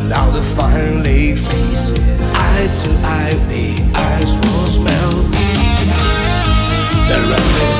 Now they finally face it, eye to eye, the ice was melt. They're running